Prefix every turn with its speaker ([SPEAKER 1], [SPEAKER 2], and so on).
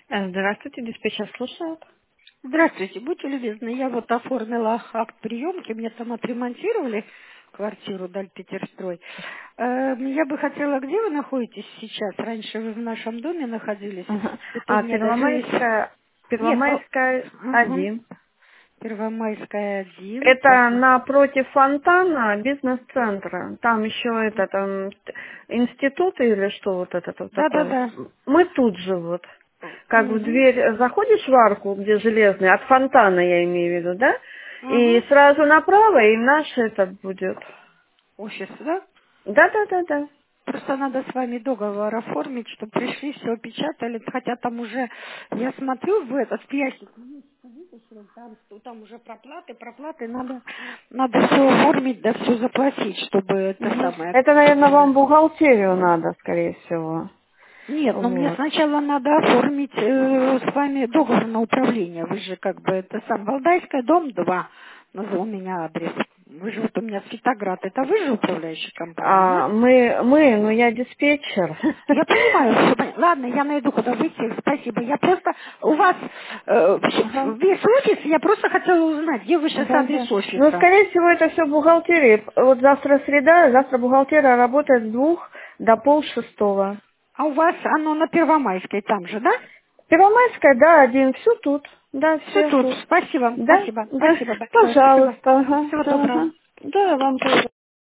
[SPEAKER 1] Здравствуйте, диспетчер слушает.
[SPEAKER 2] Здравствуйте, будьте любезны, я вот оформила акт приемки, мне там отремонтировали квартиру Дальпетерстрой. Я бы хотела, где вы находитесь сейчас? Раньше вы в нашем доме находились,
[SPEAKER 1] Ага.
[SPEAKER 2] теперь
[SPEAKER 1] А
[SPEAKER 2] мне даже... Нет,
[SPEAKER 1] Первомайская
[SPEAKER 2] мгм.
[SPEAKER 1] 1.
[SPEAKER 2] Первомайская 1,
[SPEAKER 1] Это напротив фонтана бизнес-центра. Там еще институт или что вот это вот такое вот.
[SPEAKER 2] Да-да-да.
[SPEAKER 1] Мы тут же вот. Как в
[SPEAKER 2] Мгм.
[SPEAKER 1] дверь заходишь в арку, где железный, от фонтана я имею в виду, да? И
[SPEAKER 2] Мгм.
[SPEAKER 1] сразу направо, и наш этот будет.
[SPEAKER 2] Офис, да?
[SPEAKER 1] Да-да-да-да.
[SPEAKER 2] Просто надо с вами договор оформить, чтобы пришли, все печатали, хотя там уже, я смотрю в этот в ящик, вытащили, там уже проплаты, надо все оформить, да все заплатить, чтобы это
[SPEAKER 1] Мгм.
[SPEAKER 2] самое.
[SPEAKER 1] Это, наверное, вам бухгалтерию надо, скорее всего.
[SPEAKER 2] Нет, но мне
[SPEAKER 1] Вот.
[SPEAKER 2] сначала надо оформить с вами договор на управление. Вы же как бы это сам Валдайская, дом 2, назвал меня адрес. Вы же вот у меня Светоград, это вы же управляющая компания, нет?
[SPEAKER 1] Ну я диспетчер.
[SPEAKER 2] Я понимаю, всё ладно, я найду, куда выйти, спасибо. Я просто, у вас
[SPEAKER 1] Ага.
[SPEAKER 2] весь офис, я просто хотела узнать, где вы сейчас
[SPEAKER 1] Да, да.
[SPEAKER 2] адрес
[SPEAKER 1] Ну,
[SPEAKER 2] офиса.
[SPEAKER 1] скорее всего, это все бухгалтерия. Вот завтра среда, завтра бухгалтерия работает с 2 до полшестого.
[SPEAKER 2] А у вас оно на Первомайской там же, да?
[SPEAKER 1] Первомайская, да, 1, все тут. Да,
[SPEAKER 2] Все
[SPEAKER 1] все
[SPEAKER 2] тут.
[SPEAKER 1] тут.
[SPEAKER 2] Спасибо,
[SPEAKER 1] Да,
[SPEAKER 2] спасибо,
[SPEAKER 1] да.
[SPEAKER 2] спасибо большое, спасибо.
[SPEAKER 1] Пожалуйста, ага.
[SPEAKER 2] Всего
[SPEAKER 1] Да,
[SPEAKER 2] доброго.
[SPEAKER 1] ага. Да, вам тоже.